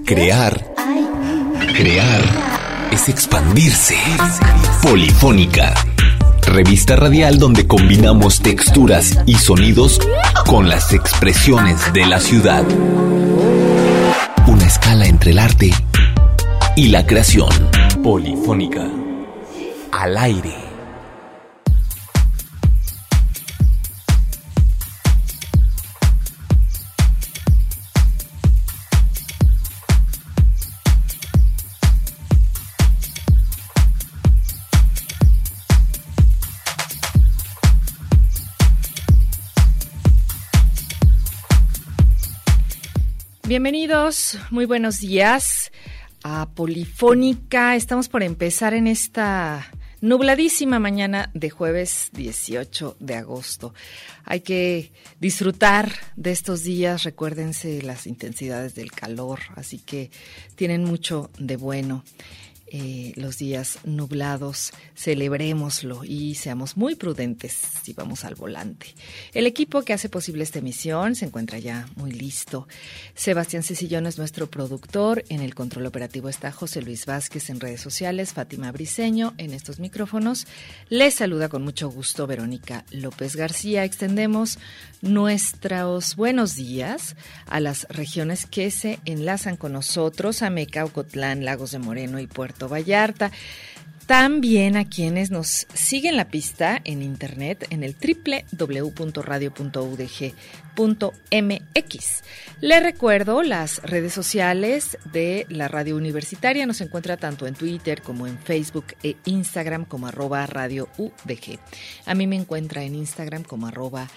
Crear es expandirse. Polifónica, revista radial donde combinamos texturas y sonidos con las expresiones de la ciudad. Una escala entre el arte y la creación. Polifónica, al aire. Bienvenidos, muy buenos días a Polifónica. Estamos por empezar en esta nubladísima mañana de jueves 18 de agosto. Hay que disfrutar de estos días, recuérdense las intensidades del calor, así que tienen mucho de bueno. Los días nublados, celebrémoslo y seamos muy prudentes si vamos al volante. El equipo que hace posible esta emisión se encuentra ya muy listo. Sebastián Cecillón es nuestro productor. En el control operativo está José Luis Vázquez, en redes sociales Fátima Briceño en estos micrófonos. Les saluda con mucho gusto Verónica López García. Extendemos nuestros buenos días a las regiones que se enlazan con nosotros, Ameca, Ocotlán, Lagos de Moreno y Puerto Vallarta. También a quienes nos siguen la pista en internet en el www.radio.udg.mx. Les recuerdo las redes sociales de la radio universitaria. Nos encuentra tanto en Twitter como en Facebook e Instagram como @radioudg. A mí me encuentra en Instagram como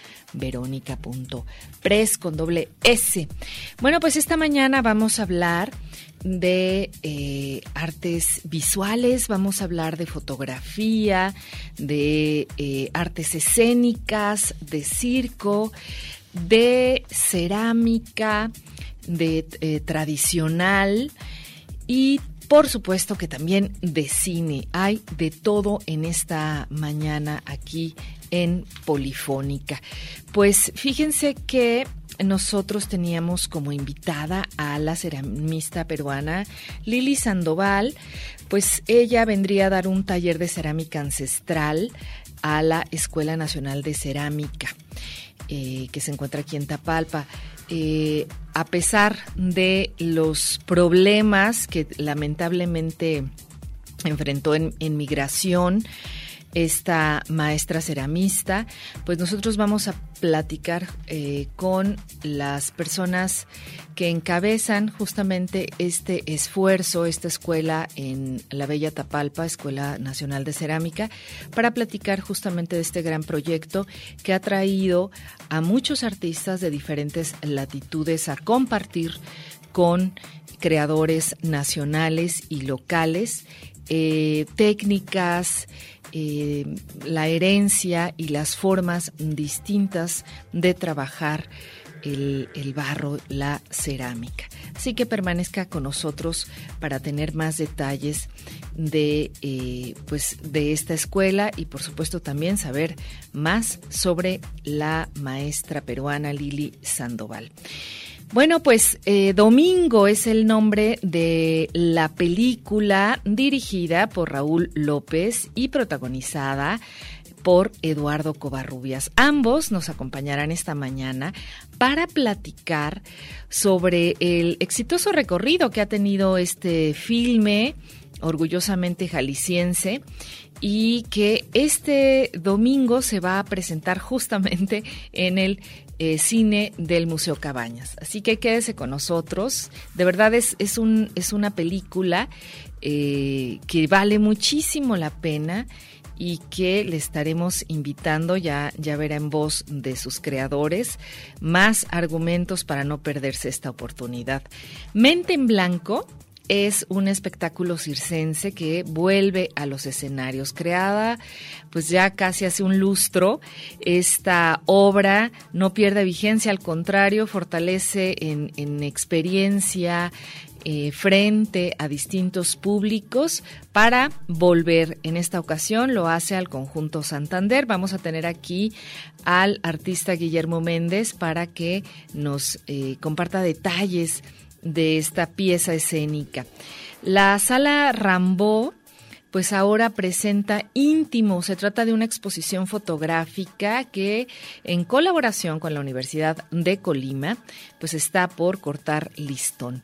@veronica.pres con doble S. Bueno, pues esta mañana vamos a hablar de artes visuales, vamos a hablar de fotografía, de artes escénicas, de circo, de cerámica, de tradicional y por supuesto que también de cine. Hay de todo en esta mañana aquí en Polifónica. Pues fíjense que nosotros teníamos como invitada a la ceramista peruana Lili Sandoval, pues ella vendría a dar un taller de cerámica ancestral a la Escuela Nacional de Cerámica, que se encuentra aquí en Tapalpa. A pesar de los problemas que lamentablemente enfrentó en migración esta maestra ceramista, pues nosotros vamos a platicar con las personas que encabezan justamente este esfuerzo, esta escuela en la bella Tapalpa, Escuela Nacional de Cerámica, para platicar justamente de este gran proyecto que ha traído a muchos artistas de diferentes latitudes a compartir con creadores nacionales y locales técnicas, la herencia y las formas distintas de trabajar el barro, la cerámica. Así que permanezca con nosotros para tener más detalles de esta escuela y por supuesto también saber más sobre la maestra peruana Lili Sandoval. Bueno, pues Domingo es el nombre de la película dirigida por Raúl López y protagonizada por Eduardo Covarrubias. Ambos nos acompañarán esta mañana para platicar sobre el exitoso recorrido que ha tenido este filme, orgullosamente jalisciense, y que este domingo se va a presentar justamente en el cine del Museo Cabañas. Así que quédese con nosotros. De verdad es una película que vale muchísimo la pena y que le estaremos invitando, ya verá en voz de sus creadores, más argumentos para no perderse esta oportunidad. Mente en Blanco es un espectáculo circense que vuelve a los escenarios, creada pues ya casi hace un lustro. Esta obra no pierde vigencia, al contrario, fortalece en experiencia frente a distintos públicos para volver. En esta ocasión lo hace al Conjunto Santander. Vamos a tener aquí al artista Guillermo Méndez para que nos comparta detalles de esta pieza escénica. La Sala Rimbaud pues ahora presenta Íntimo. Se trata de una exposición fotográfica que, en colaboración con la Universidad de Colima, pues está por cortar listón.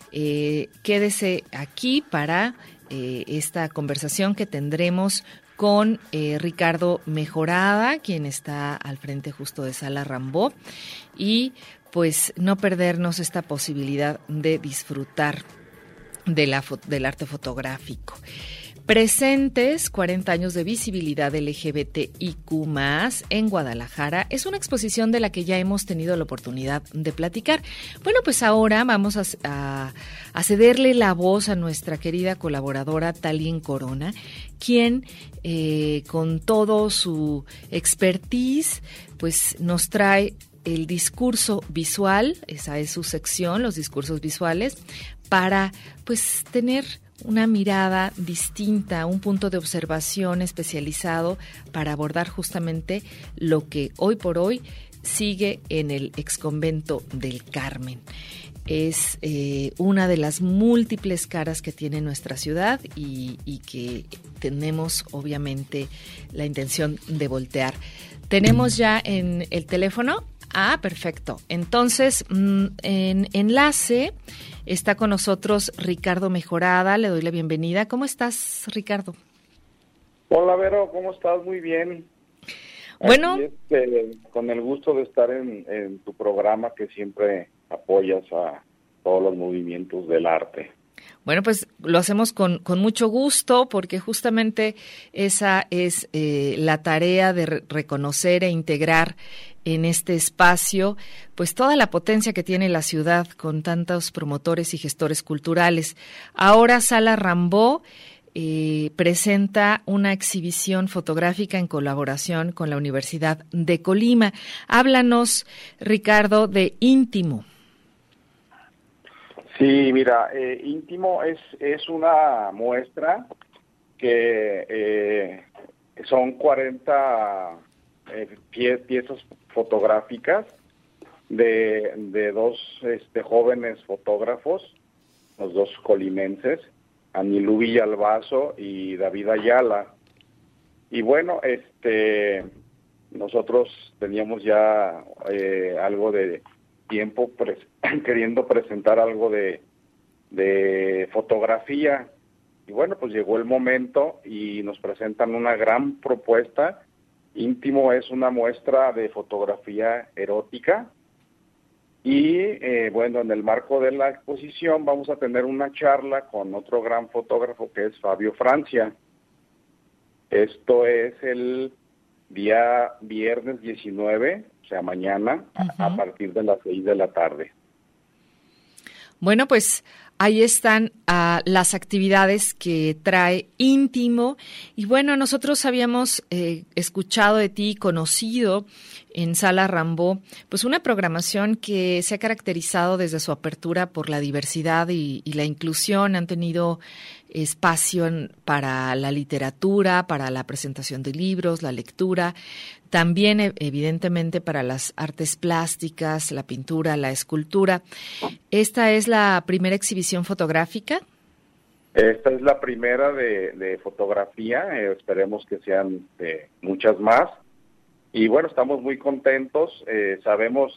Quédese aquí para esta conversación que tendremos con Ricardo Mejorada, quien está al frente justo de Sala Rimbaud, y pues no perdernos esta posibilidad de disfrutar del arte fotográfico. Presentes, 40 años de visibilidad LGBTIQ+, en Guadalajara. Es una exposición de la que ya hemos tenido la oportunidad de platicar. Bueno, pues ahora vamos a cederle la voz a nuestra querida colaboradora Talien Corona, quien con todo su expertise, pues nos trae el discurso visual, esa es su sección, los discursos visuales, para pues tener una mirada distinta, un punto de observación especializado para abordar justamente lo que hoy por hoy sigue en el exconvento del Carmen. Es una de las múltiples caras que tiene nuestra ciudad y que tenemos obviamente la intención de voltear. ¿Tenemos ya en el teléfono? Ah, perfecto. Entonces, en enlace está con nosotros Ricardo Mejorada. Le doy la bienvenida. ¿Cómo estás, Ricardo? Hola, Vero. ¿Cómo estás? Muy bien. Bueno. Aquí, con el gusto de estar en tu programa, que siempre apoyas a todos los movimientos del arte. Bueno, pues lo hacemos con mucho gusto, porque justamente esa es la tarea de reconocer e integrar en este espacio pues toda la potencia que tiene la ciudad con tantos promotores y gestores culturales. Ahora Sala Rimbaud presenta una exhibición fotográfica en colaboración con la Universidad de Colima. Háblanos, Ricardo, de Íntimo. Sí, mira, Íntimo es una muestra que son 40 piezas fotográficas de dos jóvenes fotógrafos, los dos colimenses, Anilú Villalbazo y David Ayala. Y bueno, nosotros teníamos ya algo de tiempo queriendo presentar algo de fotografía, y bueno, pues llegó el momento y nos presentan una gran propuesta. Íntimo es una muestra de fotografía erótica y bueno, en el marco de la exposición vamos a tener una charla con otro gran fotógrafo que es Fabio Francia. Esto es el día viernes 19, o sea, mañana, a partir de las 6 de la tarde. Bueno, pues ahí están las actividades que trae Íntimo. Y bueno, nosotros habíamos escuchado de ti, conocido en Sala Rimbaud, pues una programación que se ha caracterizado desde su apertura por la diversidad y la inclusión. Han tenido espacio para la literatura, para la presentación de libros, la lectura, también evidentemente para las artes plásticas, la pintura, la escultura. ¿Esta es la primera exhibición fotográfica? Esta es la primera de fotografía, esperemos que sean muchas más. Y bueno, estamos muy contentos, sabemos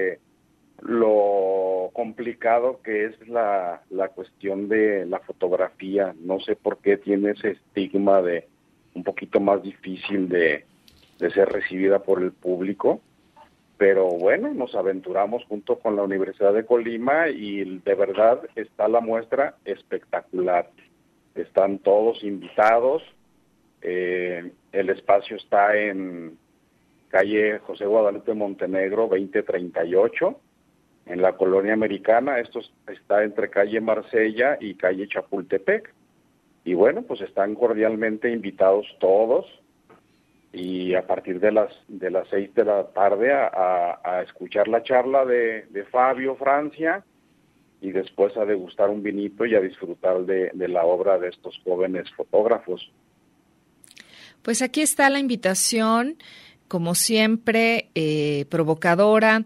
lo complicado que es la cuestión de la fotografía. No sé por qué tiene ese estigma de un poquito más difícil de ser recibida por el público, pero bueno, nos aventuramos junto con la Universidad de Colima y de verdad está la muestra espectacular. Están todos invitados, el espacio está en calle José Guadalupe Montenegro 2038, en la Colonia Americana. Esto está entre calle Marsella y calle Chapultepec. Y bueno, pues están cordialmente invitados todos, y a partir de las 6 de la tarde a escuchar la charla de Fabio Francia, y después a degustar un vinito y a disfrutar de la obra de estos jóvenes fotógrafos. Pues aquí está la invitación, como siempre, provocadora,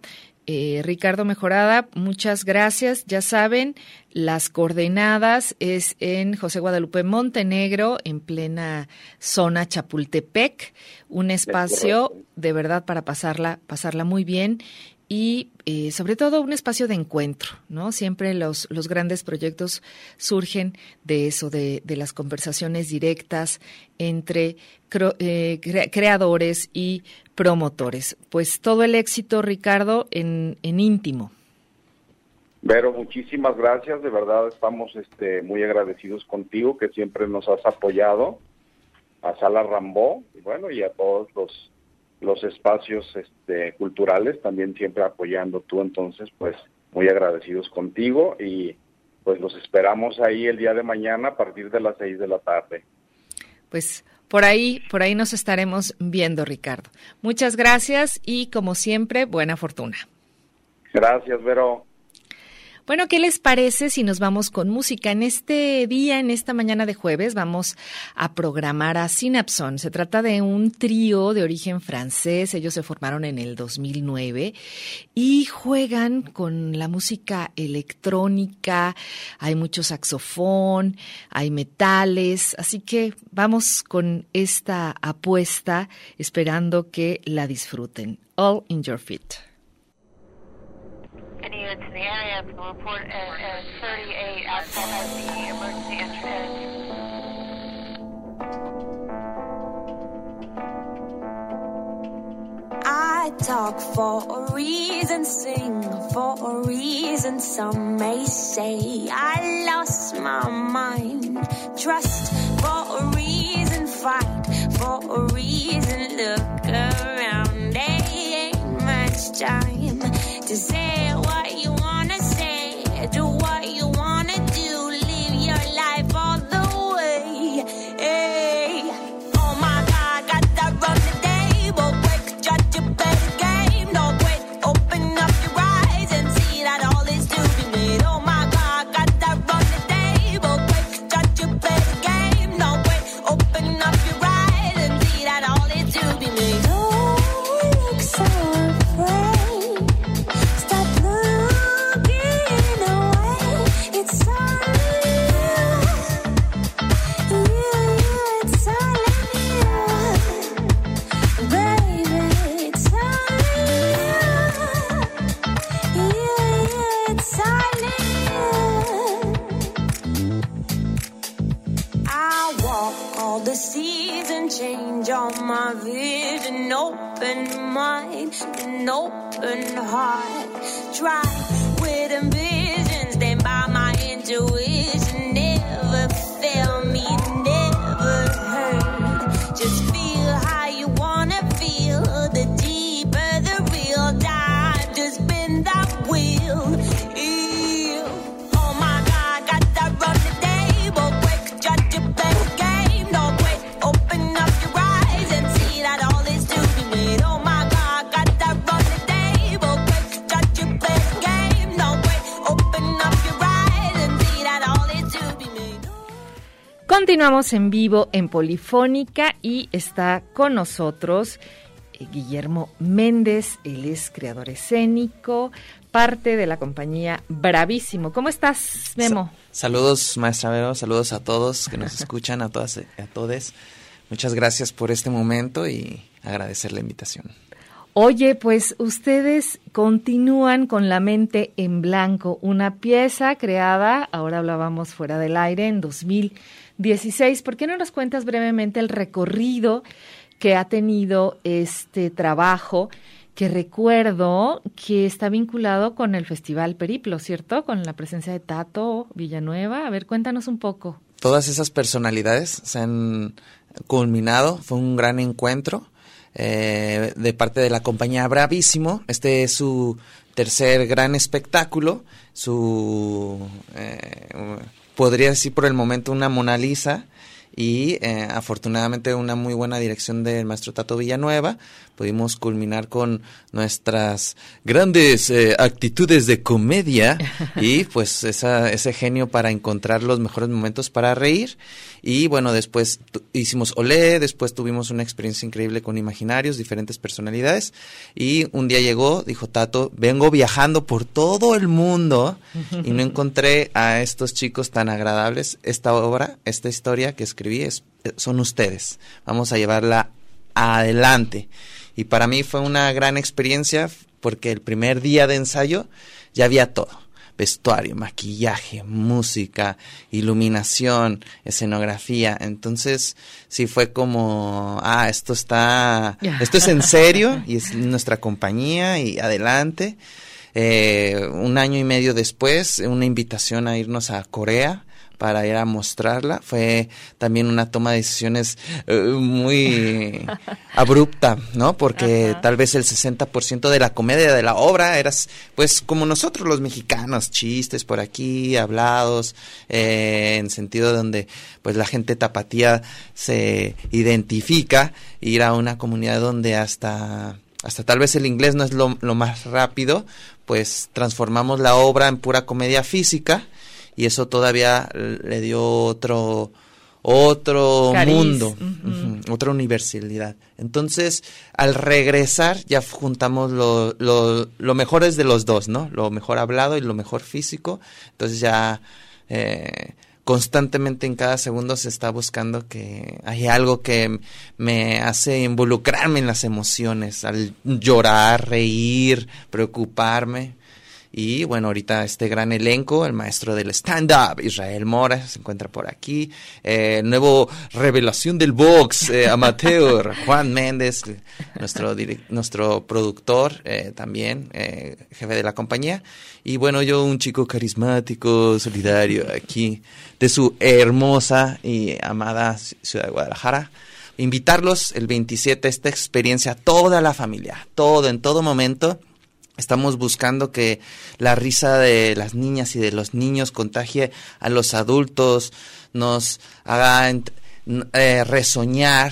Ricardo Mejorada, muchas gracias. Ya saben, las coordenadas es en José Guadalupe Montenegro, en plena zona Chapultepec, un espacio de verdad para pasarla muy bien y sobre todo un espacio de encuentro, ¿no? Siempre los grandes proyectos surgen de eso, de las conversaciones directas entre creadores y promotores. Pues todo el éxito, Ricardo, en íntimo. Vero, muchísimas gracias, de verdad estamos muy agradecidos contigo, que siempre nos has apoyado, a Sala Rambó, y bueno, y a todos los espacios culturales, también siempre apoyando tú, entonces pues muy agradecidos contigo, y pues los esperamos ahí el día de mañana a partir de las 6 de la tarde. Pues por ahí nos estaremos viendo, Ricardo. Muchas gracias y como siempre, buena fortuna. Gracias, Vero. Bueno, ¿qué les parece si nos vamos con música? En este día, en esta mañana de jueves, vamos a programar a Synapson. Se trata de un trío de origen francés. Ellos se formaron en el 2009 y juegan con la música electrónica. Hay mucho saxofón, hay metales. Así que vamos con esta apuesta, esperando que la disfruten. All in Your Feet. Any units in the area will report at 38 outside of the emergency entrance. I talk for a reason, sing for a reason. Some may say I lost my mind. Trust for a reason, fight for a reason. Look around, there ain't much time to say what you wanna say, do what you wanna do, live your life all the way. Hey. Oh my God, got that run the table, quick, judge a better game. No wait, open up your eyes and see that all is to be made. Oh my God, got that run the table, quick, judge a better game. No wait, open up your eyes and see that all is to be made. Don't look so afraid. Change on my vision, open mind, an open heart. Try with ambition, stand by my intuition. Never fail me, never hurt. Just feel how you wanna feel. The deeper the real dive, just spin that wheel. Yeah. Oh my God, got that run the table, quick, judge a better game. No way, open up your eyes and see that all is to be made. Oh my God, got that run the table, quick, judge a better game. No way, open up your eyes and see that all is to be made. Continuamos en vivo en Polifónica y está con nosotros Guillermo Méndez. Él es creador escénico, parte de la compañía Bravísimo. ¿Cómo estás, Memo? Saludos, maestra Vero, saludos a todos que nos escuchan, a todas y a todes. Muchas gracias por este momento y agradecer la invitación. Oye, pues ustedes continúan con La Mente en Blanco, una pieza creada, ahora hablábamos fuera del aire, en 2016. ¿Por qué no nos cuentas brevemente el recorrido que ha tenido este trabajo, que recuerdo que está vinculado con el Festival Periplo, ¿cierto? Con la presencia de Tato Villanueva. A ver, cuéntanos un poco. Todas esas personalidades se han culminado, fue un gran encuentro de parte de la compañía Bravísimo. Este es su tercer gran espectáculo, podría decir por el momento una Mona Lisa, y afortunadamente una muy buena dirección del maestro Tato Villanueva pudimos culminar con nuestras grandes actitudes de comedia y pues ese genio para encontrar los mejores momentos para reír. Y bueno, después hicimos Olé, después tuvimos una experiencia increíble con Imaginarios, diferentes personalidades, y un día llegó, dijo Tato, vengo viajando por todo el mundo y no encontré a estos chicos tan agradables. Esta obra, esta historia que escribí son ustedes, vamos a llevarla adelante. Y para mí fue una gran experiencia porque el primer día de ensayo ya había todo: vestuario, maquillaje, música, iluminación, escenografía. Entonces sí fue como, esto es en serio y es nuestra compañía y adelante. 1 año y medio después, una invitación a irnos a Corea para ir a mostrarla. Fue también una toma de decisiones muy abrupta, ¿no? Porque tal vez el 60% de la comedia de la obra era, pues, como nosotros los mexicanos, chistes por aquí, hablados, en sentido donde, pues, la gente tapatía se identifica, ir a una comunidad donde hasta tal vez el inglés no es lo más rápido, pues transformamos la obra en pura comedia física. Y eso todavía le dio otro Cariz. Mundo, otra universalidad. Entonces, al regresar, ya juntamos lo mejor de los dos, ¿no? Lo mejor hablado y lo mejor físico. Entonces ya constantemente en cada segundo se está buscando que hay algo que me hace involucrarme en las emociones, al llorar, reír, preocuparme. Y bueno, ahorita este gran elenco, el maestro del stand-up, Israel Mora, se encuentra por aquí. Nuevo revelación del box, amateur, Juan Méndez, nuestro productor, también, jefe de la compañía. Y bueno, yo un chico carismático, solidario, aquí, de su hermosa y amada ciudad de Guadalajara. Invitarlos el 27 a esta experiencia, toda la familia, en todo momento. Estamos buscando que la risa de las niñas y de los niños contagie a los adultos, nos haga resoñar,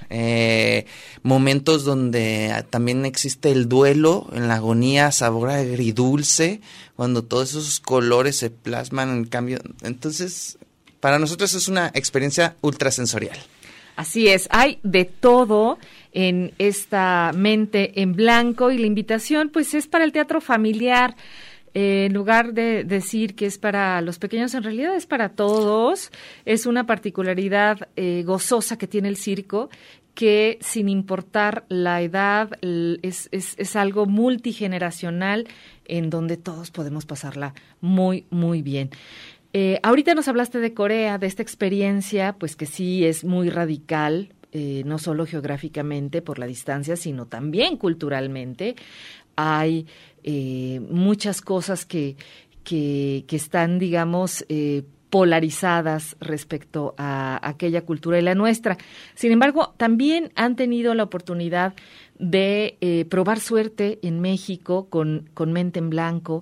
momentos donde también existe el duelo, en la agonía, sabor agridulce, cuando todos esos colores se plasman en cambio. Entonces, para nosotros es una experiencia ultrasensorial. Así es, hay de todo en esta Mente en Blanco y la invitación pues es para el teatro familiar. En lugar de decir que es para los pequeños, en realidad es para todos. Es una particularidad gozosa que tiene el circo, que sin importar la edad es algo multigeneracional en donde todos podemos pasarla muy, muy bien. Ahorita nos hablaste de Corea, de esta experiencia, pues que sí es muy radical, no solo geográficamente por la distancia, sino también culturalmente. Hay muchas cosas que están, digamos, polarizadas respecto a aquella cultura y la nuestra. Sin embargo, también han tenido la oportunidad de probar suerte en México con Mente en Blanco,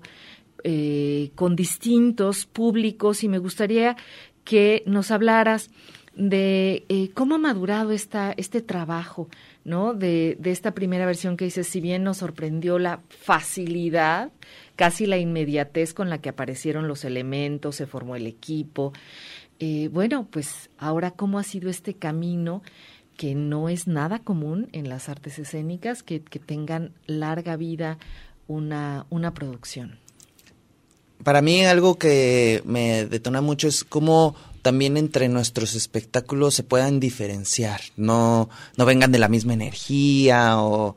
con distintos públicos, y me gustaría que nos hablaras de cómo ha madurado este trabajo, ¿no? De esta primera versión que dices, si bien nos sorprendió la facilidad, casi la inmediatez con la que aparecieron los elementos, se formó el equipo. Bueno, pues ahora, ¿cómo ha sido este camino que no es nada común en las artes escénicas, que tengan larga vida una producción? Para mí algo que me detona mucho es cómo también entre nuestros espectáculos se puedan diferenciar, no vengan de la misma energía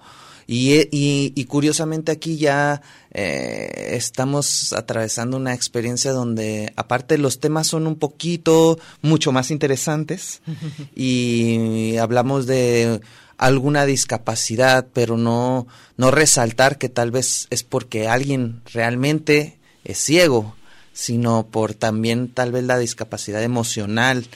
y curiosamente aquí ya estamos atravesando una experiencia donde aparte los temas son un poquito mucho más interesantes y hablamos de alguna discapacidad, pero no resaltar que tal vez es porque alguien realmente es ciego, sino por también tal vez la discapacidad emocional.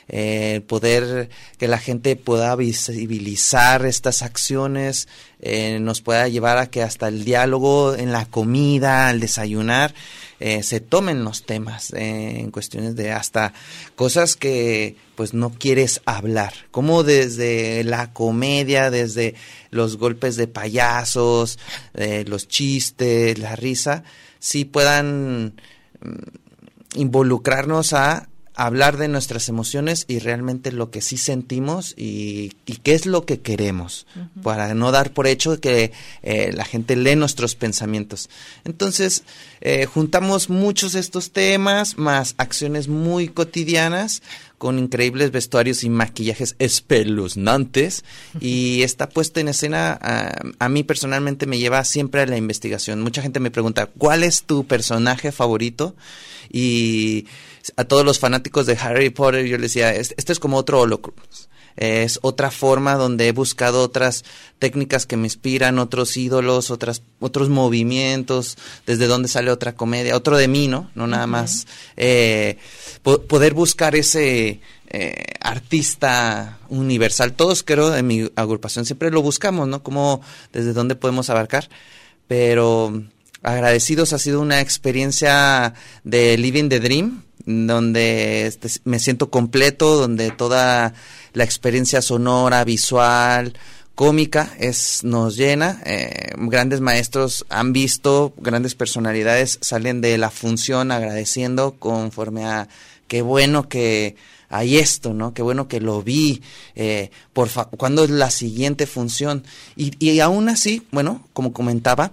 poder que la gente pueda visibilizar estas acciones, nos pueda llevar a que hasta el diálogo en la comida, al desayunar, se tomen los temas en cuestiones de hasta cosas que pues no quieres hablar, como desde la comedia, desde los golpes de payasos, los chistes, la risa, sí puedan involucrarnos a hablar de nuestras emociones y realmente lo que sí sentimos y qué es lo que queremos, para no dar por hecho que la gente lee nuestros pensamientos. Entonces, juntamos muchos de estos temas, más acciones muy cotidianas, con increíbles vestuarios y maquillajes espeluznantes, y esta puesta en escena a mí personalmente me lleva siempre a la investigación. Mucha gente me pregunta, ¿cuál es tu personaje favorito? Y a todos los fanáticos de Harry Potter yo les decía, esto es como otro Horcrux. Es otra forma donde he buscado otras técnicas que me inspiran, otros ídolos, otros movimientos, desde donde sale otra comedia, otro de mí, ¿no? No nada más poder buscar ese artista universal. Todos, creo, en mi agrupación siempre lo buscamos, ¿no? Como desde dónde podemos abarcar, pero agradecidos, ha sido una experiencia de Living the Dream, donde me siento completo, donde toda la experiencia sonora, visual, cómica nos llena. Grandes maestros han visto, grandes personalidades salen de la función agradeciendo conforme a qué bueno que hay esto, ¿no? Qué bueno que lo vi. ¿Cuándo es la siguiente función? Y aún así, bueno, como comentaba,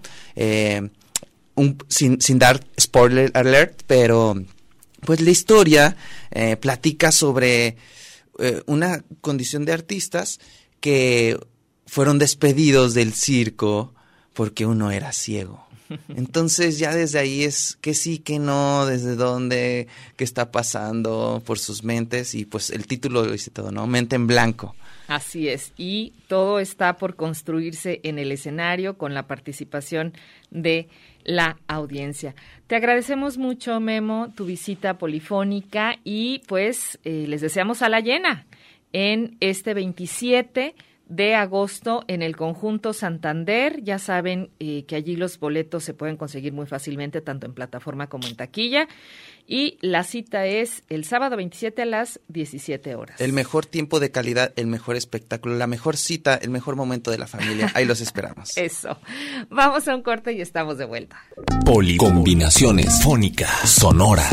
sin dar spoiler alert, pero pues la historia platica sobre una condición de artistas que fueron despedidos del circo porque uno era ciego. Entonces ya desde ahí es que sí, que no, desde dónde, qué está pasando por sus mentes, y pues el título lo dice todo, ¿no? Mente en blanco. Así es, y todo está por construirse en el escenario con la participación de la audiencia. Te agradecemos mucho, Memo, tu visita polifónica, y pues les deseamos a la llena en este 27 de agosto en el Conjunto Santander. Ya saben que allí los boletos se pueden conseguir muy fácilmente, tanto en plataforma como en taquilla. Y la cita es el sábado 27 a las 17 horas. El mejor tiempo de calidad, el mejor espectáculo, la mejor cita, el mejor momento de la familia. Ahí los esperamos. Eso. Vamos a un corte y estamos de vuelta. Combinaciones fónicas, sonoras.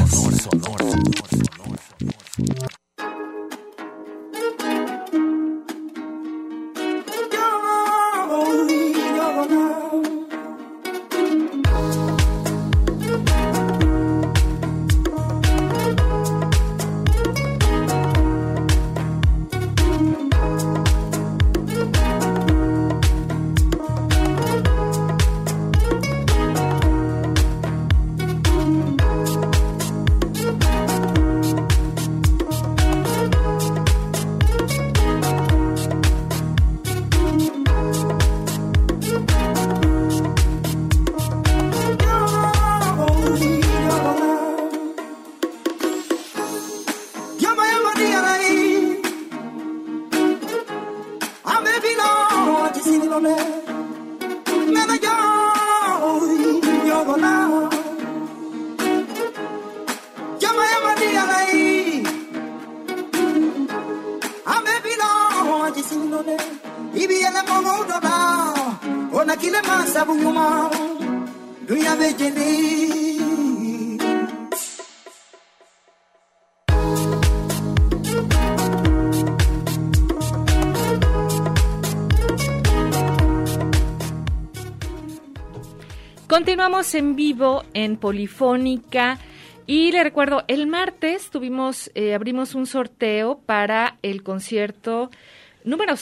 Continuamos en vivo en Polifónica y le recuerdo, el martes abrimos un sorteo para el concierto número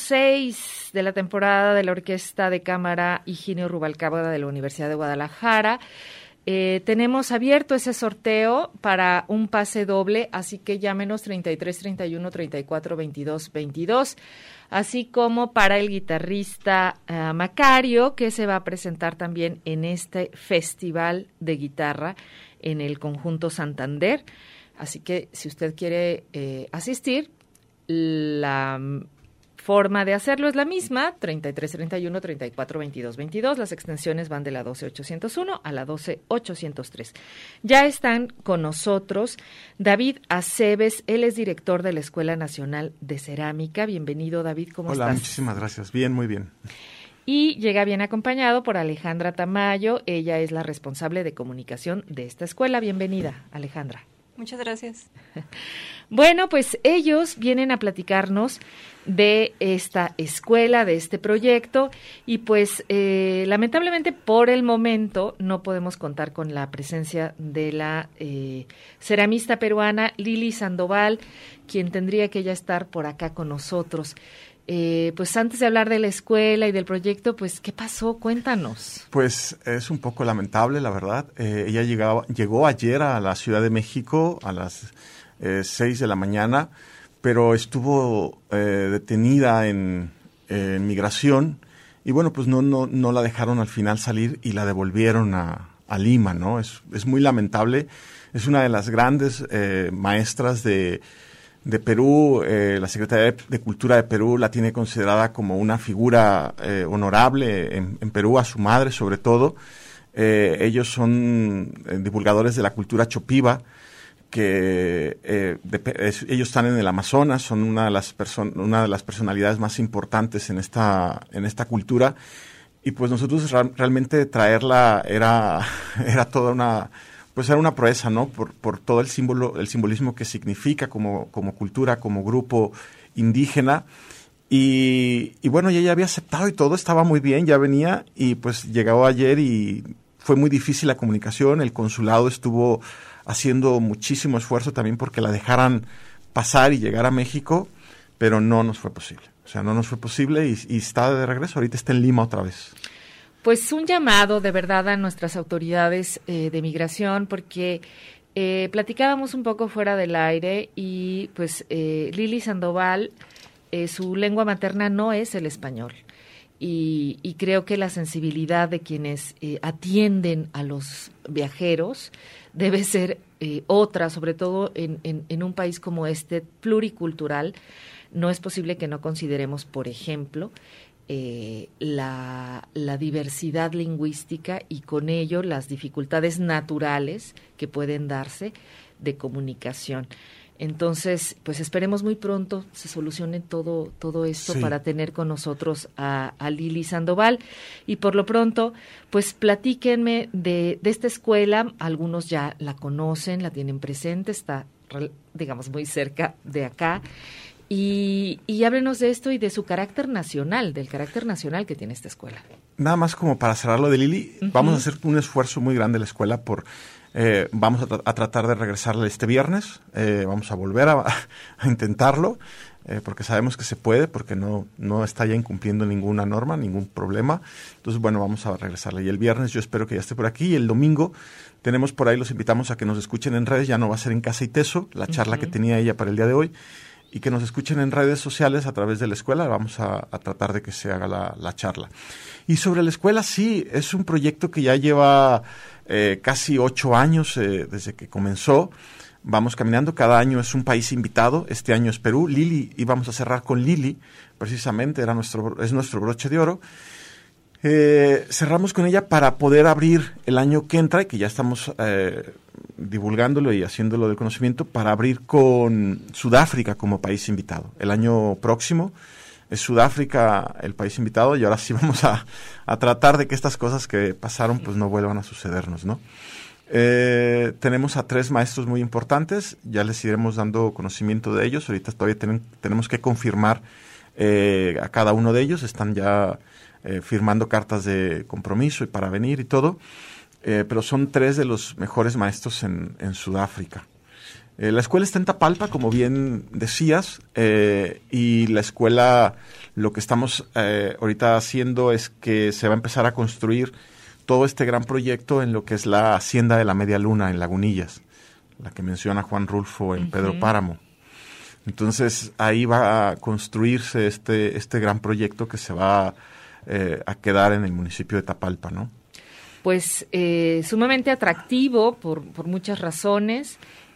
6 de la temporada de la Orquesta de Cámara Higinio Rubalcaba de la Universidad de Guadalajara. Tenemos abierto ese sorteo para un pase doble, así que llámenos 33 31 34 22 22, así como para el guitarrista Macario, que se va a presentar también en este festival de guitarra en el Conjunto Santander. Así que si usted quiere asistir, La forma de hacerlo es la misma, 3331-342222. Las extensiones van de la 12801 a la 12803. Ya están con nosotros David Aceves, él es director de la Escuela Nacional de Cerámica. Bienvenido, David, ¿cómo estás? Hola, muchísimas gracias. Bien, muy bien. Y llega bien acompañado por Alejandra Tamayo, ella es la responsable de comunicación de esta escuela. Bienvenida, Alejandra. Muchas gracias. Bueno, pues ellos vienen a platicarnos de esta escuela, de este proyecto, y pues lamentablemente por el momento no podemos contar con la presencia de la ceramista peruana Lili Sandoval, quien tendría que ya estar por acá con nosotros. Pues antes de hablar de la escuela y del proyecto, pues ¿qué pasó? Cuéntanos. Pues es un poco lamentable, la verdad. Ella llegó ayer a la Ciudad de México a las 6 de la mañana, pero estuvo detenida en migración y bueno, pues no la dejaron al final salir y la devolvieron a Lima, ¿no? Es muy lamentable. Es una de las grandes maestras de Perú. La Secretaría de Cultura de Perú la tiene considerada como una figura honorable en Perú, a su madre sobre todo. Ellos son divulgadores de la cultura chopiva, que ellos están en el Amazonas, son una de las personalidades más importantes en esta cultura, y pues nosotros realmente traerla era toda una... Pues era una proeza, ¿no? Por todo el simbolismo que significa como cultura, como grupo indígena. Y bueno, ella ya había aceptado y todo estaba muy bien, ya venía, y pues llegó ayer y fue muy difícil la comunicación. El consulado estuvo haciendo muchísimo esfuerzo también porque la dejaran pasar y llegar a México, pero no nos fue posible. O sea, no nos fue posible y está de regreso. Ahorita está en Lima otra vez. Pues un llamado de verdad a nuestras autoridades de migración, porque platicábamos un poco fuera del aire y pues Lili Sandoval, su lengua materna no es el español. Y creo que la sensibilidad de quienes atienden a los viajeros debe ser otra, sobre todo en un país como este, pluricultural. No es posible que no consideremos, por ejemplo, la diversidad lingüística y con ello las dificultades naturales que pueden darse de comunicación. Entonces, pues esperemos muy pronto se solucione todo esto, sí, para tener con nosotros a Lili Sandoval. Y por lo pronto, pues platíquenme de esta escuela. Algunos ya la conocen, la tienen presente, está, digamos, muy cerca de acá. Y háblenos de esto y de su carácter nacional, del carácter nacional que tiene esta escuela. Nada más como para cerrar lo de Lili, vamos a hacer un esfuerzo muy grande en la escuela vamos a tratar de regresarle este viernes, vamos a volver a intentarlo, porque sabemos que se puede, porque no está ya incumpliendo ninguna norma, ningún problema. Entonces, bueno, vamos a regresarle. Y el viernes yo espero que ya esté por aquí. Y el domingo tenemos por ahí, los invitamos a que nos escuchen en redes, ya no va a ser en Casa y Teso, la charla que tenía ella para el día de hoy, y que nos escuchen en redes sociales a través de la escuela. Vamos a tratar de que se haga la charla. Y sobre la escuela, sí, es un proyecto que ya lleva casi 8 años desde que comenzó. Vamos caminando, cada año es un país invitado. Este año es Perú. Lili, íbamos a cerrar con Lili, precisamente, es nuestro broche de oro. Cerramos con ella para poder abrir el año que entra, y que ya estamos divulgándolo y haciéndolo de conocimiento, para abrir con Sudáfrica como país invitado. El año próximo es Sudáfrica el país invitado, y ahora sí vamos a tratar de que estas cosas que pasaron pues no vuelvan a sucedernos, ¿no? Tenemos a 3 maestros muy importantes, ya les iremos dando conocimiento de ellos. Ahorita todavía tenemos que confirmar a cada uno de ellos, están ya firmando cartas de compromiso y para venir y todo, pero son 3 de los mejores maestros en Sudáfrica. La escuela está en Tapalpa, como bien decías, y la escuela, lo que estamos ahorita haciendo es que se va a empezar a construir todo este gran proyecto en lo que es la Hacienda de la Media Luna en Lagunillas, la que menciona Juan Rulfo en Pedro Páramo. Entonces ahí va a construirse este gran proyecto que se va a quedar en el municipio de Tapalpa, ¿no? Pues sumamente atractivo por muchas razones.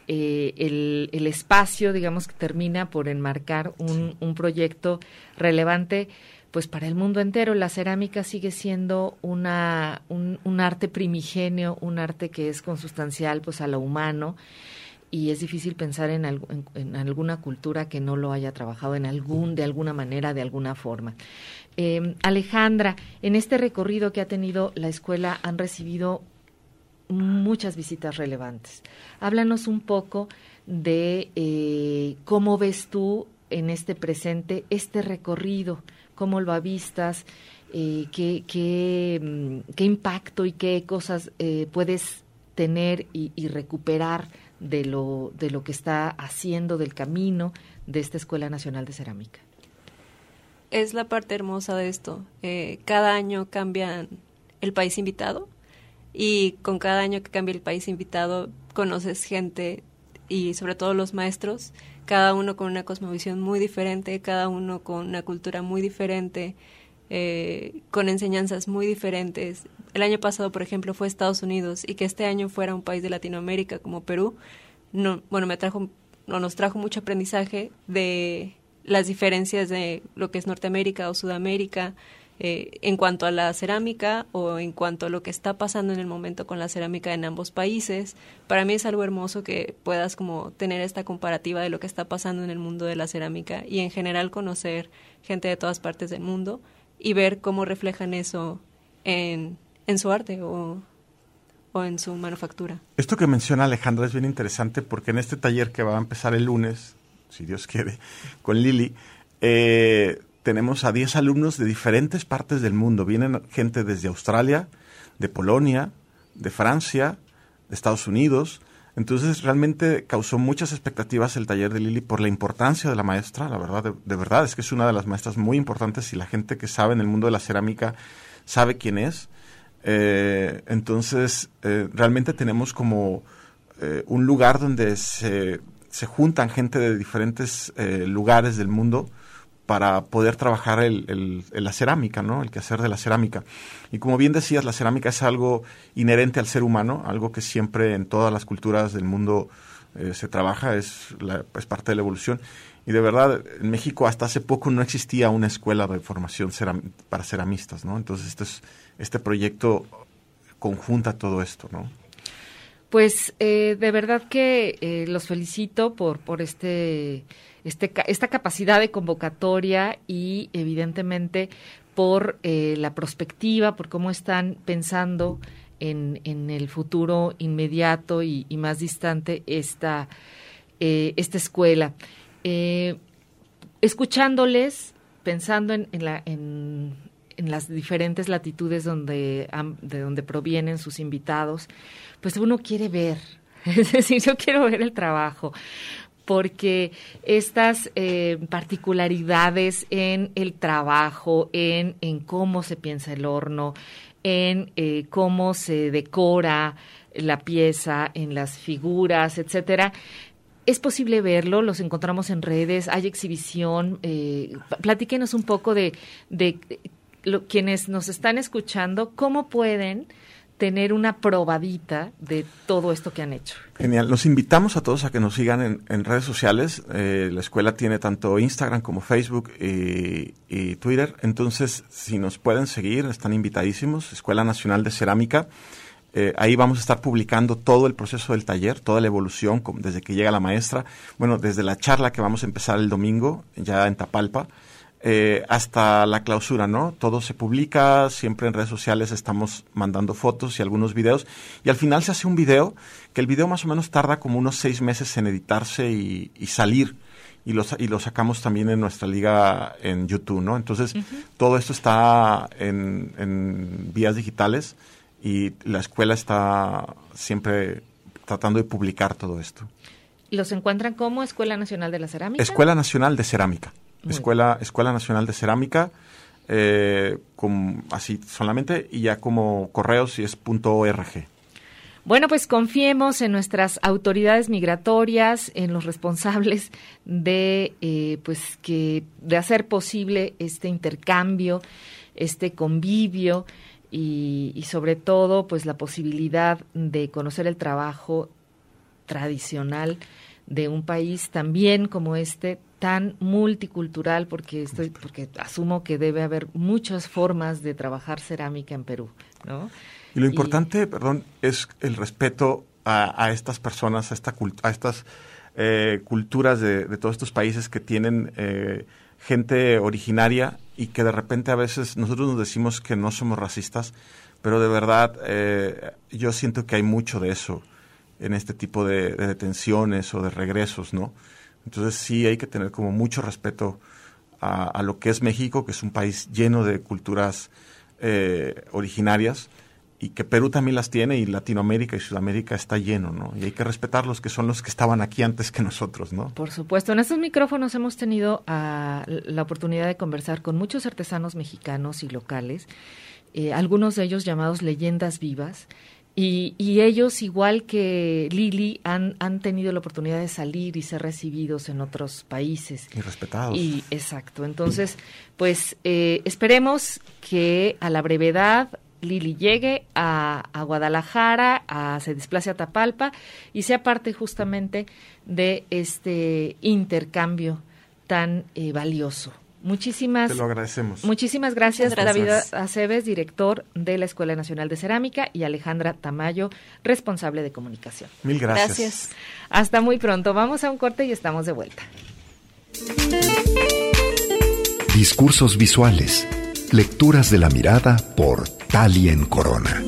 el espacio, digamos, que termina por enmarcar un proyecto relevante pues para el mundo entero. La cerámica sigue siendo un arte primigenio, un arte que es consustancial pues a lo humano, y es difícil pensar en alguna cultura que no lo haya trabajado de alguna manera, de alguna forma. Alejandra, en este recorrido que ha tenido la escuela han recibido muchas visitas relevantes. Háblanos un poco de cómo ves tú en este presente este recorrido, cómo lo avistas, qué impacto y qué cosas puedes tener y recuperar de lo que está haciendo, del camino de esta Escuela Nacional de Cerámica. Es la parte hermosa de esto. Cada año cambian el país invitado, y con cada año que cambia el país invitado conoces gente, y sobre todo los maestros, cada uno con una cosmovisión muy diferente, cada uno con una cultura muy diferente, con enseñanzas muy diferentes. El año pasado, por ejemplo, fue Estados Unidos, y que este año fuera un país de Latinoamérica como Perú, nos trajo mucho aprendizaje de las diferencias de lo que es Norteamérica o Sudamérica, en cuanto a la cerámica o en cuanto a lo que está pasando en el momento con la cerámica en ambos países. Para mí es algo hermoso que puedas como tener esta comparativa de lo que está pasando en el mundo de la cerámica, y en general conocer gente de todas partes del mundo y ver cómo reflejan eso en su arte o en su manufactura. Esto que menciona Alejandra es bien interesante, porque en este taller que va a empezar el lunes, si Dios quiere, con Lili, tenemos a 10 alumnos de diferentes partes del mundo. Vienen gente desde Australia, de Polonia, de Francia, de Estados Unidos. Entonces realmente causó muchas expectativas el taller de Lili por la importancia de la maestra. La verdad, de verdad es que es una de las maestras muy importantes, y la gente que sabe en el mundo de la cerámica sabe quién es. Entonces realmente tenemos como un lugar donde se juntan gente de diferentes lugares del mundo para poder trabajar la cerámica, ¿no? El quehacer de la cerámica. Y como bien decías, la cerámica es algo inherente al ser humano, algo que siempre en todas las culturas del mundo se trabaja, es parte de la evolución. Y de verdad, en México hasta hace poco no existía una escuela de formación para ceramistas, ¿no? Entonces este proyecto conjunta todo esto, ¿no? Pues de verdad que los felicito por esta capacidad de convocatoria, y evidentemente por la perspectiva, por cómo están pensando en el futuro inmediato y más distante esta escuela. Escuchándoles, pensando en las diferentes latitudes de donde provienen sus invitados, pues uno quiere ver, es decir, yo quiero ver el trabajo, porque estas particularidades en el trabajo, en cómo se piensa el horno, en cómo se decora la pieza, en las figuras, etcétera, es posible verlo, los encontramos en redes, hay exhibición. Platíquenos un poco de quienes nos están escuchando, cómo pueden tener una probadita de todo esto que han hecho. Genial. Los invitamos a todos a que nos sigan en redes sociales. La escuela tiene tanto Instagram como Facebook y Twitter. Entonces, si nos pueden seguir, están invitadísimos. Escuela Nacional de Cerámica. Ahí vamos a estar publicando todo el proceso del taller, toda la evolución, desde que llega la maestra. Bueno, desde la charla que vamos a empezar el domingo, ya en Tapalpa, hasta la clausura, ¿no? Todo se publica, siempre en redes sociales estamos mandando fotos y algunos videos, y al final se hace un video, que el video más o menos tarda como unos 6 meses en editarse y salir, y lo sacamos también en nuestra liga en YouTube, ¿no? Entonces, todo esto está en vías digitales, y la escuela está siempre tratando de publicar todo esto. ¿Los encuentran como Escuela Nacional de la Cerámica? Escuela Nacional de Cerámica. Escuela Nacional de Cerámica, así solamente, y ya como correos si es .org. Bueno, pues confiemos en nuestras autoridades migratorias, en los responsables de hacer posible este intercambio, este convivio, y sobre todo pues la posibilidad de conocer el trabajo tradicional de un país también como este, tan multicultural, porque asumo que debe haber muchas formas de trabajar cerámica en Perú, ¿no? Y lo importante, es el respeto a estas personas, a estas culturas de todos estos países que tienen gente originaria y que de repente a veces nosotros nos decimos que no somos racistas, pero de verdad yo siento que hay mucho de eso en este tipo de detenciones o de regresos, ¿no? Entonces sí hay que tener como mucho respeto a lo que es México, que es un país lleno de culturas originarias, y que Perú también las tiene, y Latinoamérica y Sudamérica está lleno, ¿no? Y hay que respetarlos, que son los que estaban aquí antes que nosotros, ¿no? Por supuesto. En estos micrófonos hemos tenido la oportunidad de conversar con muchos artesanos mexicanos y locales, algunos de ellos llamados leyendas vivas, y ellos, igual que Lili, han tenido la oportunidad de salir y ser recibidos en otros países. Y respetados. Exacto. Entonces, pues esperemos que a la brevedad Lili llegue a Guadalajara, se desplace a Tapalpa y sea parte justamente de este intercambio tan valioso. Te lo agradecemos. Muchísimas gracias, David Aceves, director de la Escuela Nacional de Cerámica, y Alejandra Tamayo, responsable de comunicación. Mil gracias. Hasta muy pronto. Vamos a un corte y estamos de vuelta. Discursos visuales. Lecturas de la mirada por Talien Corona.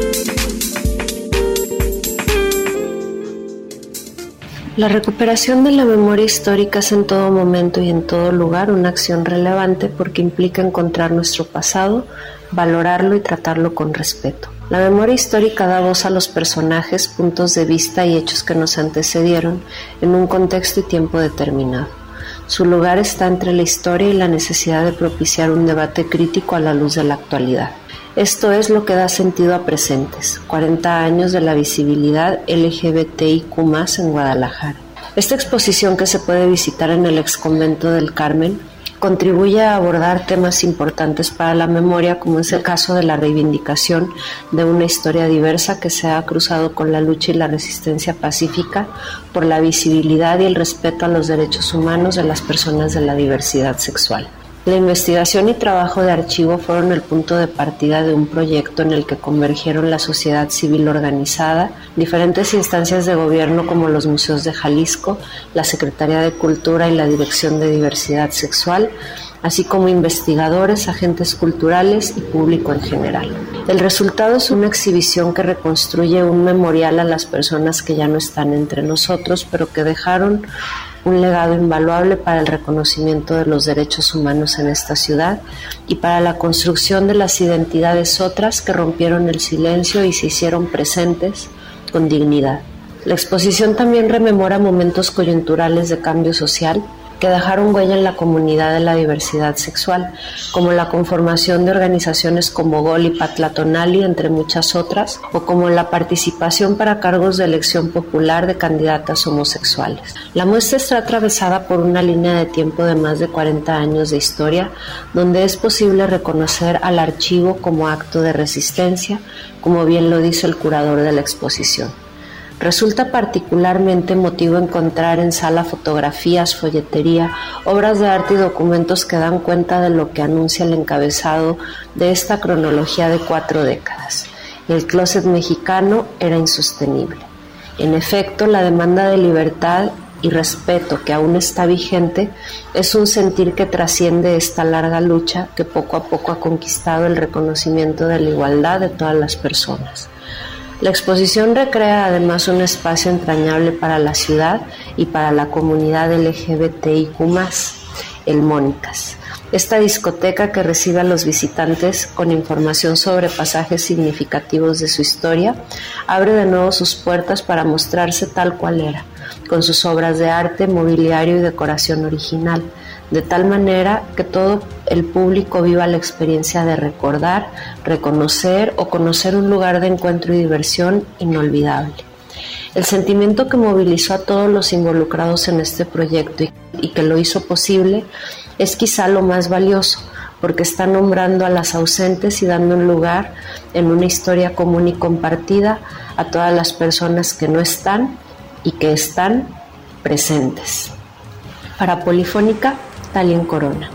La recuperación de la memoria histórica es en todo momento y en todo lugar una acción relevante porque implica encontrar nuestro pasado, valorarlo y tratarlo con respeto. La memoria histórica da voz a los personajes, puntos de vista y hechos que nos antecedieron en un contexto y tiempo determinado. Su lugar está entre la historia y la necesidad de propiciar un debate crítico a la luz de la actualidad. Esto es lo que da sentido a Presentes, 40 años de la visibilidad LGBTIQ+ en Guadalajara. Esta exposición, que se puede visitar en el exconvento del Carmen, contribuye a abordar temas importantes para la memoria, como es el caso de la reivindicación de una historia diversa que se ha cruzado con la lucha y la resistencia pacífica por la visibilidad y el respeto a los derechos humanos de las personas de la diversidad sexual. La investigación y trabajo de archivo fueron el punto de partida de un proyecto en el que convergieron la sociedad civil organizada, diferentes instancias de gobierno como los museos de Jalisco, la Secretaría de Cultura y la Dirección de Diversidad Sexual, así como investigadores, agentes culturales y público en general. El resultado es una exhibición que reconstruye un memorial a las personas que ya no están entre nosotros, pero que dejaron un legado invaluable para el reconocimiento de los derechos humanos en esta ciudad y para la construcción de las identidades otras que rompieron el silencio y se hicieron presentes con dignidad. La exposición también rememora momentos coyunturales de cambio social que dejaron huella en la comunidad de la diversidad sexual, como la conformación de organizaciones como GOL y Patlatonali, entre muchas otras, o como la participación para cargos de elección popular de candidatas homosexuales. La muestra está atravesada por una línea de tiempo de más de 40 años de historia, donde es posible reconocer al archivo como acto de resistencia, como bien lo dice el curador de la exposición. Resulta particularmente emotivo encontrar en sala fotografías, folletería, obras de arte y documentos que dan cuenta de lo que anuncia el encabezado de esta cronología de 4 décadas. El closet mexicano era insostenible. En efecto, la demanda de libertad y respeto que aún está vigente es un sentir que trasciende esta larga lucha que poco a poco ha conquistado el reconocimiento de la igualdad de todas las personas. La exposición recrea además un espacio entrañable para la ciudad y para la comunidad LGBTIQ+, el Mónicas. Esta discoteca que recibe a los visitantes con información sobre pasajes significativos de su historia, abre de nuevo sus puertas para mostrarse tal cual era, con sus obras de arte, mobiliario y decoración original, de tal manera que todo el público viva la experiencia de recordar, reconocer o conocer un lugar de encuentro y diversión inolvidable. El sentimiento que movilizó a todos los involucrados en este proyecto y que lo hizo posible es quizá lo más valioso, porque está nombrando a las ausentes y dando un lugar en una historia común y compartida a todas las personas que no están y que están presentes. Para Polifónica, Talien Corona.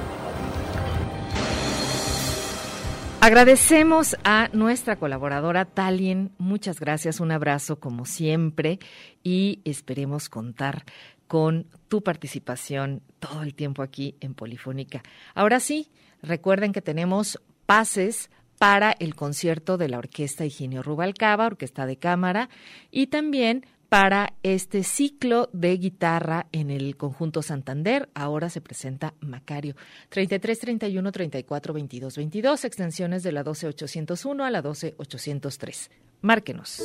Agradecemos a nuestra colaboradora Talien, muchas gracias, un abrazo como siempre y esperemos contar con tu participación todo el tiempo aquí en Polifónica. Ahora sí, recuerden que tenemos pases para el concierto de la Orquesta Higinio Rubalcaba, Orquesta de Cámara, y también para este ciclo de guitarra en el Conjunto Santander. Ahora se presenta Macario. 33 31 34 22 22, extensiones de la 12801 a la 12803. Márquenos.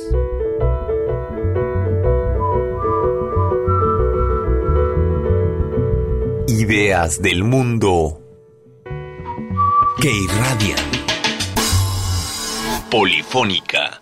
Ideas del mundo que irradian. Polifónica.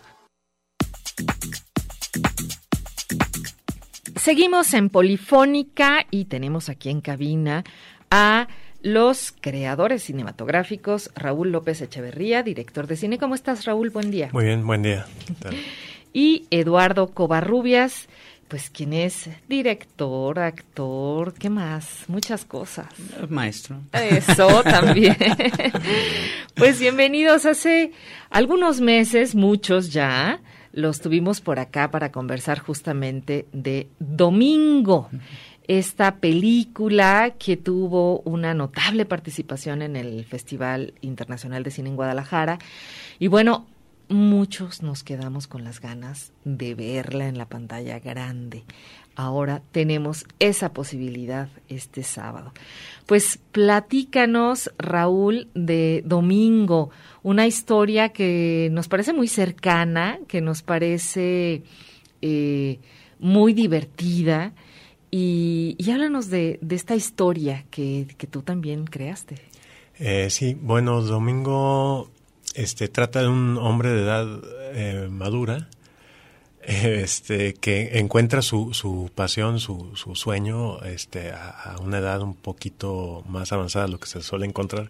Seguimos en Polifónica y tenemos aquí en cabina a los creadores cinematográficos, Raúl López Echeverría, director de cine. ¿Cómo estás, Raúl? Buen día. Muy bien, buen día. ¿Qué tal? Y Eduardo Covarrubias, pues quien es director, actor, ¿qué más? Muchas cosas. Maestro. Eso también. Pues bienvenidos. Hace algunos meses, muchos ya, los tuvimos por acá para conversar justamente de Domingo, esta película que tuvo una notable participación en el Festival Internacional de Cine en Guadalajara. Y bueno, muchos nos quedamos con las ganas de verla en la pantalla grande. Ahora tenemos esa posibilidad este sábado. Pues platícanos, Raúl, de Domingo, una historia que nos parece muy cercana, que nos parece muy divertida, y háblanos de esta historia que tú también creaste. Sí, bueno, Domingo trata de un hombre de edad madura, que encuentra su pasión, su sueño, a una edad un poquito más avanzada de lo que se suele encontrar.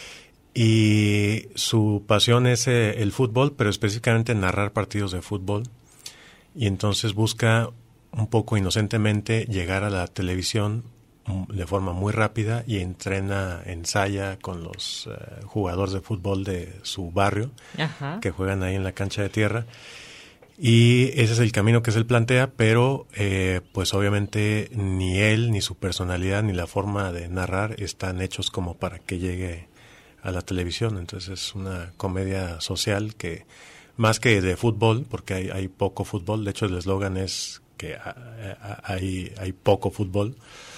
Y su pasión es el fútbol, pero específicamente narrar partidos de fútbol. Y entonces busca un poco inocentemente llegar a la televisión de forma muy rápida y ensaya con los jugadores de fútbol de su barrio. Ajá. Que juegan ahí en la cancha de tierra. Y ese es el camino que se plantea, pero pues obviamente ni él, ni su personalidad, ni la forma de narrar están hechos como para que llegue a la televisión. Entonces es una comedia social que, más que de fútbol, porque hay poco fútbol, de hecho el eslogan es que hay poco fútbol,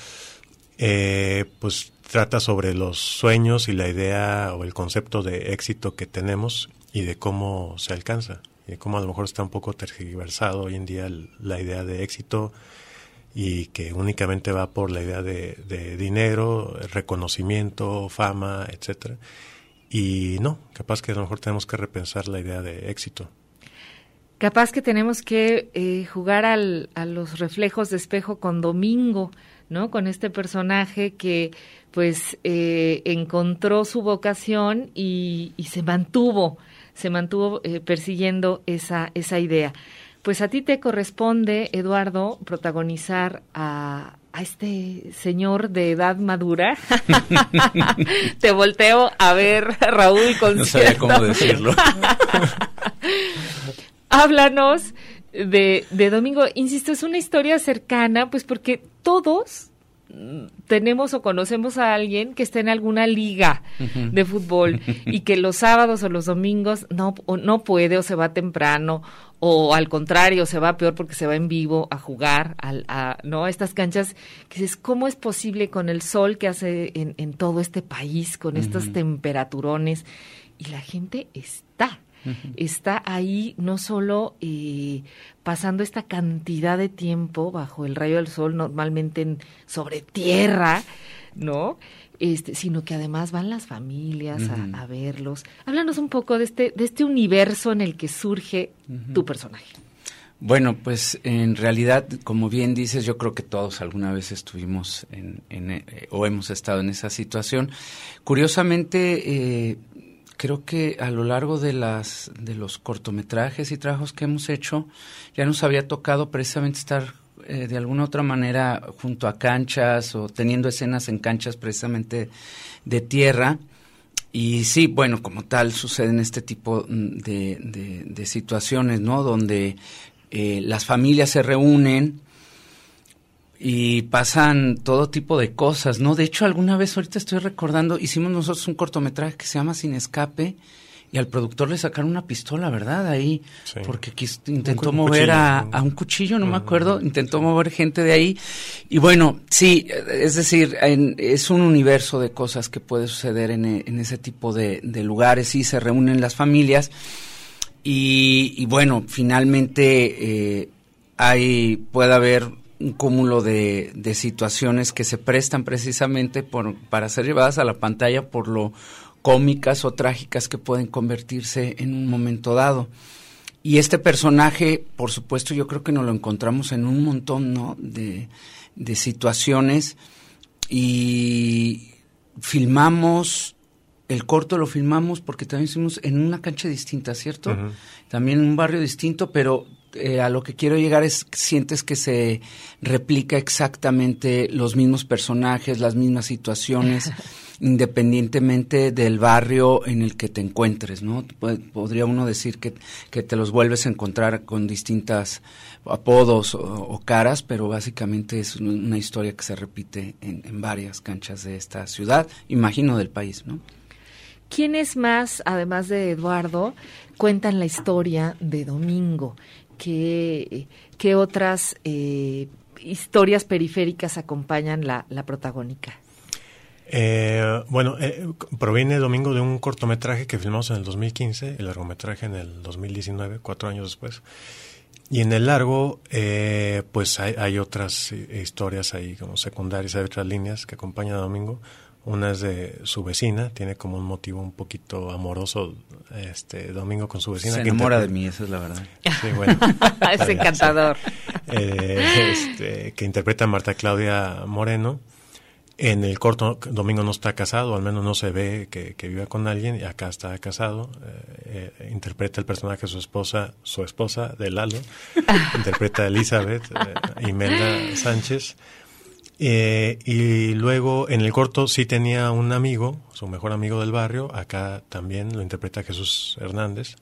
pues trata sobre los sueños y la idea o el concepto de éxito que tenemos y de cómo se alcanza. Y cómo a lo mejor está un poco tergiversado hoy en día la idea de éxito y que únicamente va por la idea de dinero, reconocimiento, fama, etcétera. Y no, capaz que a lo mejor tenemos que repensar la idea de éxito. Capaz que tenemos que jugar a los reflejos de espejo con Domingo, ¿no? Con este personaje que pues encontró su vocación y se mantuvo persiguiendo esa idea. Pues a ti te corresponde, Eduardo, protagonizar a este señor de edad madura. Te volteo a ver, Raúl, con no sabía cómo decirlo. Háblanos de Domingo. Insisto, es una historia cercana, pues porque todos tenemos o conocemos a alguien que está en alguna liga de fútbol y que los sábados o los domingos no puede o se va temprano o al contrario se va peor porque se va en vivo a jugar a estas canchas que dices, ¿cómo es posible con el sol que hace en todo este país, con estos temperaturones? Y la gente está ahí no solo pasando esta cantidad de tiempo bajo el rayo del sol, normalmente sobre tierra, ¿no? Sino que además van las familias a verlos. Háblanos un poco de este universo en el que surge tu personaje. Bueno, pues en realidad, como bien dices, yo creo que todos alguna vez estuvimos o hemos estado en esa situación. Curiosamente, creo que a lo largo de los cortometrajes y trabajos que hemos hecho, ya nos había tocado precisamente estar de alguna otra manera junto a canchas o teniendo escenas en canchas precisamente de tierra. Y sí, bueno, como tal suceden este tipo de situaciones, ¿no? Donde las familias se reúnen y pasan todo tipo de cosas, ¿no? De hecho, alguna vez, ahorita estoy recordando, hicimos nosotros un cortometraje que se llama Sin Escape, y al productor le sacaron una pistola, ¿verdad? Ahí, sí. Porque intentó mover a un cuchillo, no me acuerdo, intentó mover gente de ahí. Y bueno, sí, es decir, es un universo de cosas que puede suceder en ese tipo de lugares. Sí, se reúnen las familias y bueno, finalmente puede haber un cúmulo de situaciones que se prestan precisamente para ser llevadas a la pantalla por lo cómicas o trágicas que pueden convertirse en un momento dado. Y este personaje, por supuesto, yo creo que nos lo encontramos en un montón, ¿no?, de situaciones, y filmamos, el corto lo filmamos porque también hicimos en una cancha distinta, ¿cierto? Uh-huh. También en un barrio distinto, pero a lo que quiero llegar es, sientes que se replica exactamente los mismos personajes, las mismas situaciones, independientemente del barrio en el que te encuentres, ¿no? Podría uno decir que te los vuelves a encontrar con distintas apodos o caras, pero básicamente es una historia que se repite en varias canchas de esta ciudad, imagino del país, ¿no? ¿Quiénes más, además de Eduardo, cuentan la historia de Domingo? ¿Qué otras historias periféricas acompañan la protagónica? Proviene Domingo de un cortometraje que filmamos en el 2015, el largometraje en el 2019, 4 años después. Y en el largo, pues hay otras historias ahí como secundarias, hay otras líneas que acompañan a Domingo. Una es de su vecina, tiene como un motivo un poquito amoroso, Domingo con su vecina. Se enamora de mí, esa es la verdad. Sí, bueno. Es encantador. Que interpreta a Marta Claudia Moreno. En el corto, Domingo no está casado, al menos no se ve que viva con alguien, y acá está casado. Interpreta el personaje su esposa de Lalo. Interpreta a Elizabeth, Imelda Sánchez. Y luego en el corto sí tenía un amigo, su mejor amigo del barrio, acá también lo interpreta Jesús Hernández.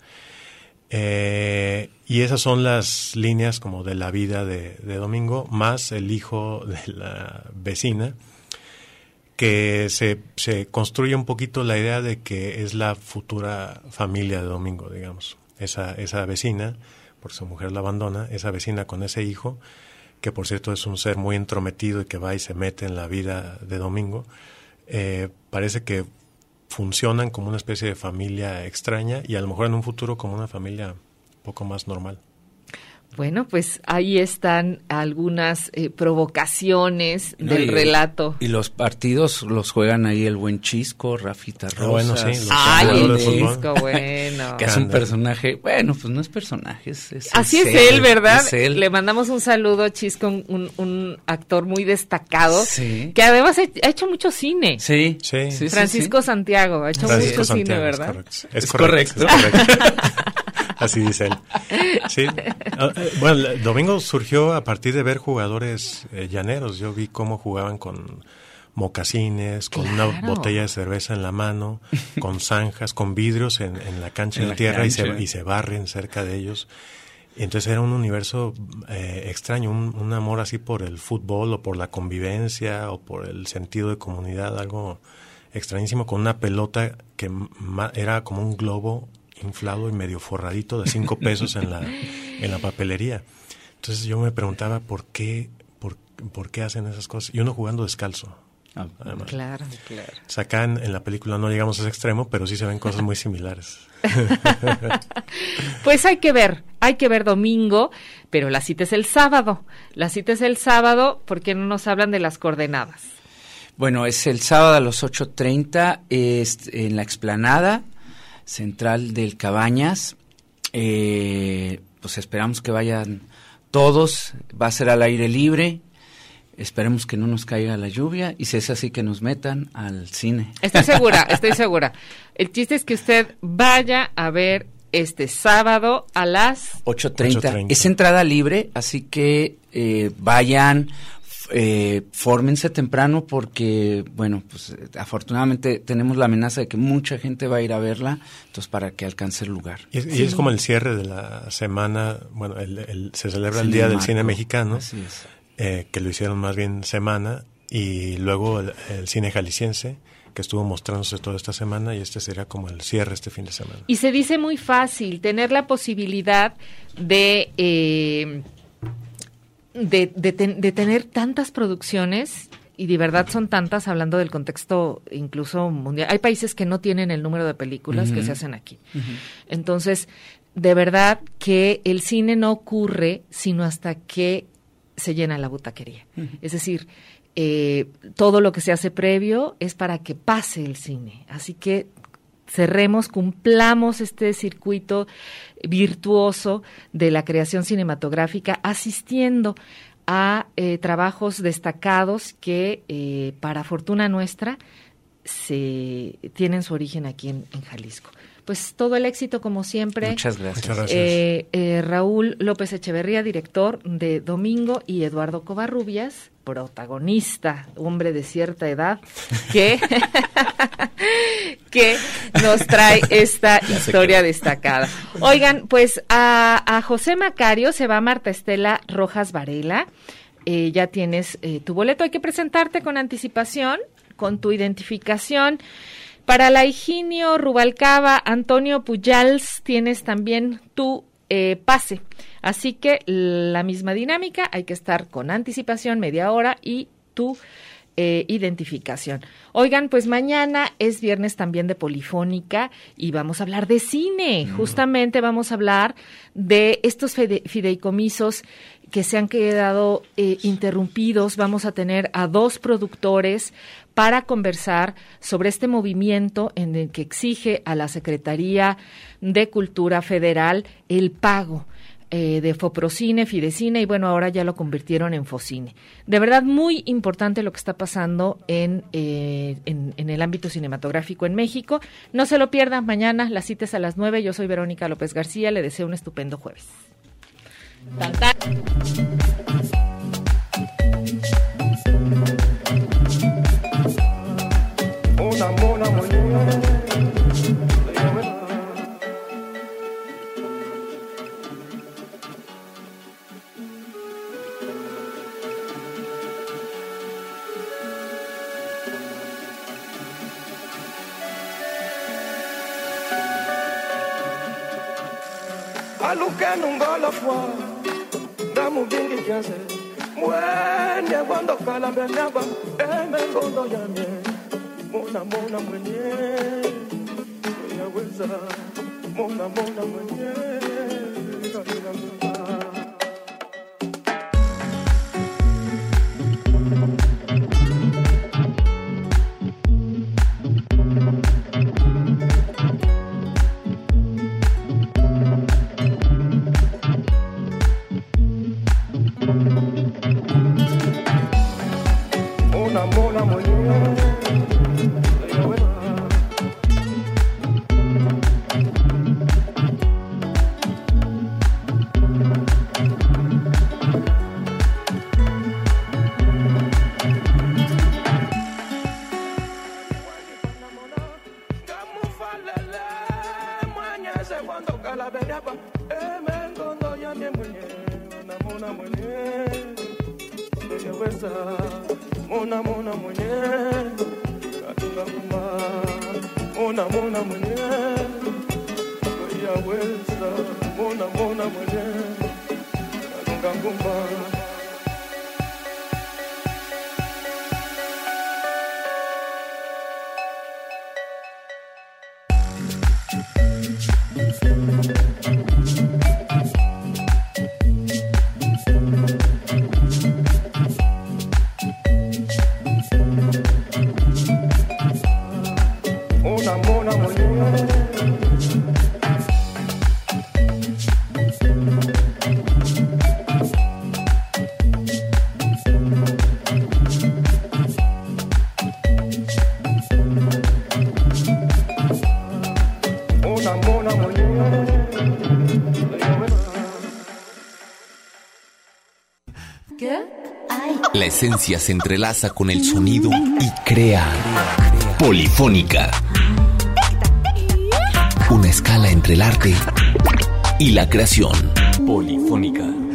Y esas son las líneas como de la vida de Domingo, más el hijo de la vecina, que se construye un poquito la idea de que es la futura familia de Domingo, digamos. Esa vecina, porque su mujer la abandona, esa vecina con ese hijo, que por cierto es un ser muy entrometido y que va y se mete en la vida de Domingo, parece que funcionan como una especie de familia extraña y a lo mejor en un futuro como una familia un poco más normal. Bueno, pues ahí están algunas provocaciones del relato. Y los partidos los juegan ahí el buen Chisco, Rafita Rosas. Bueno, sí. El Chisco, bueno. Que es un personaje, bueno, pues no es personaje. Así es él, ¿verdad? Es él. Le mandamos un saludo a Chisco, un actor muy destacado, sí, que además ha hecho mucho cine. Sí. Francisco Santiago ha hecho mucho cine, ¿verdad? Es correcto. Así dice él. Sí. Bueno, Domingo surgió a partir de ver jugadores llaneros. Yo vi cómo jugaban con mocasines, con una botella de cerveza en la mano, con zanjas, con vidrios en la cancha de tierra y se barren cerca de ellos. Entonces era un universo extraño, un amor así por el fútbol o por la convivencia o por el sentido de comunidad, algo extrañísimo, con una pelota que era como un globo inflado y medio forradito de 5 pesos en la papelería. Entonces yo me preguntaba por qué hacen esas cosas. Y uno jugando descalzo. Claro. O sea, acá en la película no llegamos a ese extremo, pero sí se ven cosas muy similares. Pues hay que ver Domingo, pero la cita es el sábado. ¿Por qué no nos hablan de las coordenadas? Bueno, es el sábado a las 8:30, en la explanada central del Cabañas. Pues esperamos que vayan todos, va a ser al aire libre, esperemos que no nos caiga la lluvia y si es así que nos metan al cine. Estoy segura. El chiste es que usted vaya a ver este sábado a las 8:30. Es entrada libre, así que vayan, fórmense temprano porque, bueno, pues afortunadamente tenemos la amenaza de que mucha gente va a ir a verla, entonces para que alcance el lugar. Y es como el cierre de la semana, bueno, se celebra el Día del Cine Mexicano, así es. Que lo hicieron más bien semana, y luego el cine jalisciense, que estuvo mostrándose toda esta semana, y este sería como el cierre este fin de semana. Y se dice muy fácil tener la posibilidad de tener tantas producciones, y de verdad son tantas, hablando del contexto incluso mundial. Hay países que no tienen el número de películas que se hacen aquí. Entonces, de verdad que el cine no ocurre sino hasta que se llena la butaquería. Es decir, todo lo que se hace previo es para que pase el cine. Así que cerremos, cumplamos este circuito virtuoso de la creación cinematográfica, asistiendo a trabajos destacados que, para fortuna nuestra, tienen su origen aquí en Jalisco. Pues todo el éxito, como siempre. Muchas gracias. Muchas gracias. Raúl López Echeverría, director de Domingo, y Eduardo Covarrubias, protagonista, hombre de cierta edad, que nos trae esta historia destacada. Oigan, pues a José Macario se va Marta Estela Rojas Varela. Ya tienes tu boleto, hay que presentarte con anticipación, con tu identificación. Para la Higinio Rubalcaba, Antonio Pujals, tienes también tu pase. Así que la misma dinámica, hay que estar con anticipación, media hora, y tu identificación. Oigan, pues mañana es viernes también de Polifónica y vamos a hablar de cine. Justamente vamos a hablar de estos fideicomisos que se han quedado interrumpidos. Vamos a tener a 2 productores para conversar sobre este movimiento en el que exige a la Secretaría de Cultura Federal el pago de Foprocine, Fidecine, y bueno, ahora ya lo convirtieron en Focine. De verdad, muy importante lo que está pasando en el ámbito cinematográfico en México. No se lo pierdan mañana, las citas a las 9. Yo soy Verónica López García, le deseo un estupendo jueves. Tan, tan. Aluke nungola fwa damu bingi kiase mwene wando kala benaba emengondo yamye mona mwenye yaweza mona mwenye La esencia se entrelaza con el sonido y crea Polifónica. Una escala entre el arte y la creación. Polifónica.